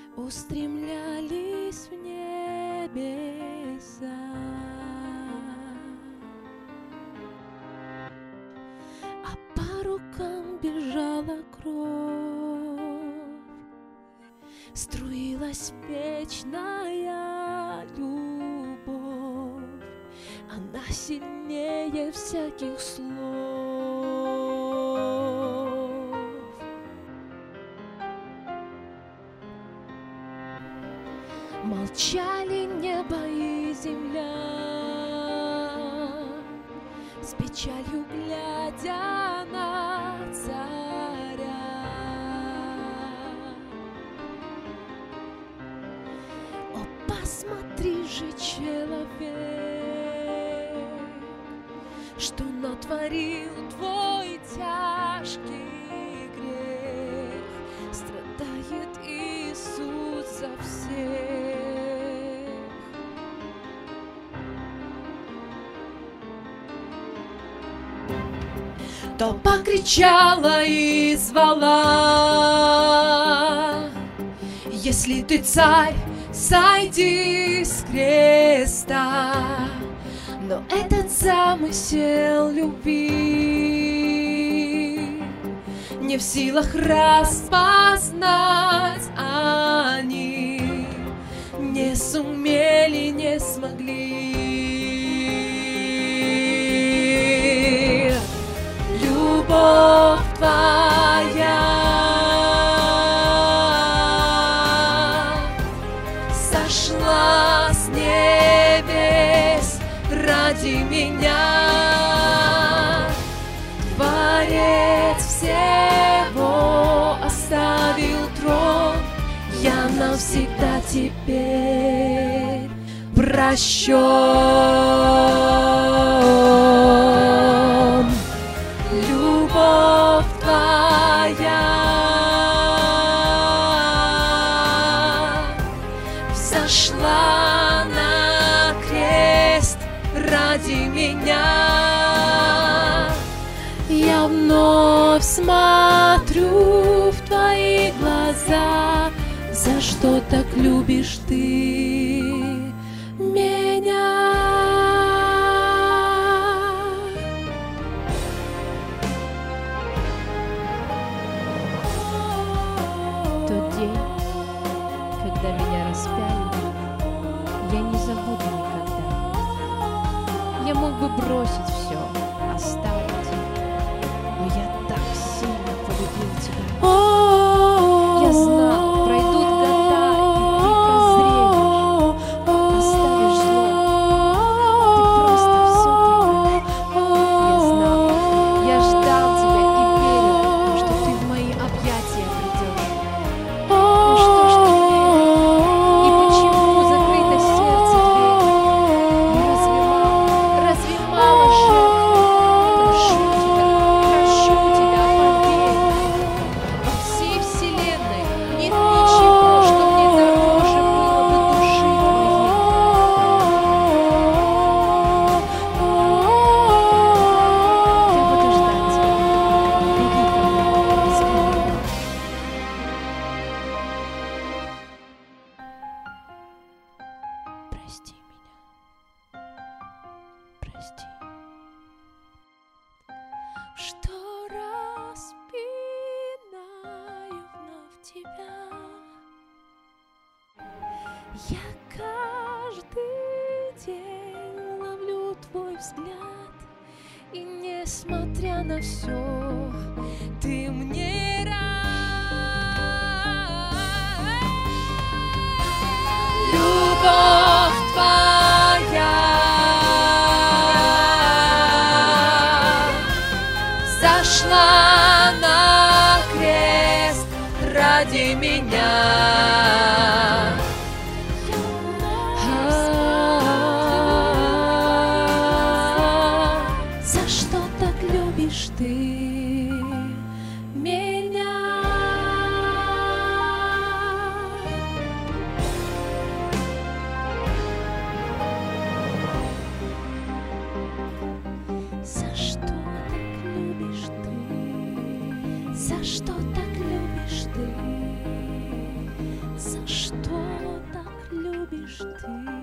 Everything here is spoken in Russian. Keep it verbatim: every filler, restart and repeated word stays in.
устремлялись в небеса, а по рукам бежала кровь, струилась вечная любовь, она сильнее всяких слов. Молчали небо и земля, с печалью глядя на царя. О, посмотри же, человек, что натворил твой тяжкий грех. Страдает Иисус за всех. Толпа кричала и звала: если ты царь, сойди с креста. Но этот замысел любви не в силах распознать они, не сумели, не смогли. Любовь твоя сошла с небес ради меня. Творец всего оставил трон, я навсегда теперь прощен. Любовь твоя взошла на крест ради меня. Я вновь смотрю в твои глаза. За что так любишь ты меня? Тот день, когда меня распяли, я не забуду никогда. Я мог бы бросить все, оставить, но я так сильно полюбил тебя. Я знал, пройдут года, и ты прозреешь, оставишь зло, ты просто все пройдешь. Я знал, я ждал тебя и верил, что ты в мои объятия придешь. Ну что ж ты верил? И почему закрыто сердце дверь? Ну разве мало, разве мало жертв? Прошу тебя, прошу тебя, поверь. Во всей вселенной нет ничего, что мне дороже было бы души твоей. Я буду ждать тебя. Приди ко мне, взгляни. Прости меня, прости, что распинаю вновь тебя. Я каждый день ловлю твой взгляд, и несмотря на все, ты мне рад. Любовь твоя зашла на крест ради меня. За что так любишь ты меня? За что так любишь ты? За что так любишь ты? За что? любишь ты?